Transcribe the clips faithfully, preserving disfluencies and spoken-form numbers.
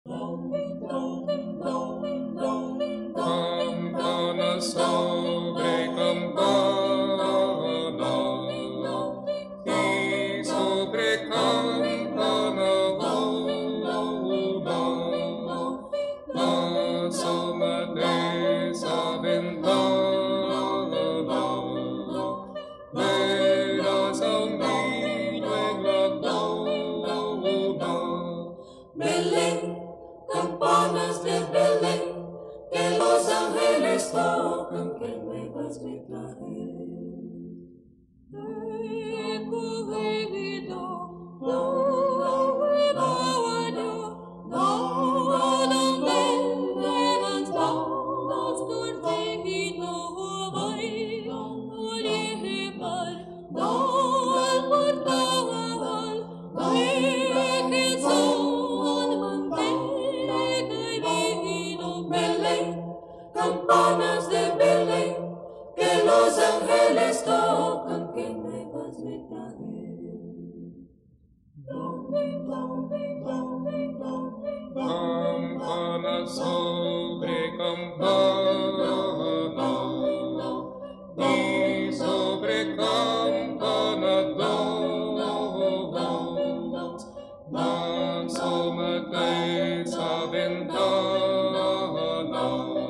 Campana sobre campana, y sobre campana una, asómate esa ventana, verás a un niño en la cuna. Belén, campanas de Belén, que los ángeles tocan, que nuevas me traen. Recogido, no, no, no, no, donde nuevas vamos, dormido, voy, olivar, no, al portal, voy, que son manteca y vino. Belén, campanas de Belén, que los ángeles tocan, que nuevas me traen. Campana sobre campana, y sobre campana dos, asómate esa ventana,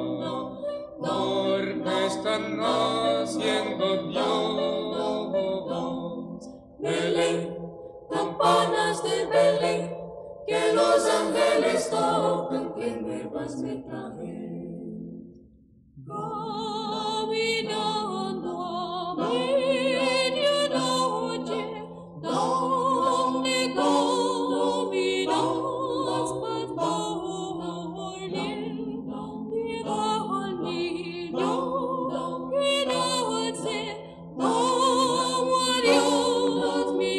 porque están naciendo Dios. Belén, campanas de Belén, que los ángeles tocan, que nuevas me traen. Caminando a medianoche, donde caminas, pastor, llega al niño que nace, como a Dios mi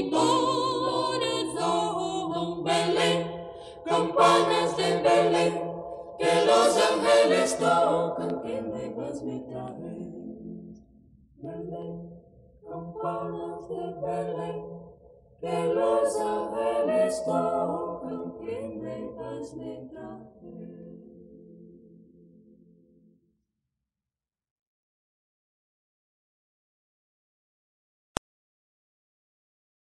corazón. Belén, campanas de Belén, que los ángeles tocan, que nuevas me traen. Belén, campanas de Belén, que los ángeles tocan, que nuevas me traen.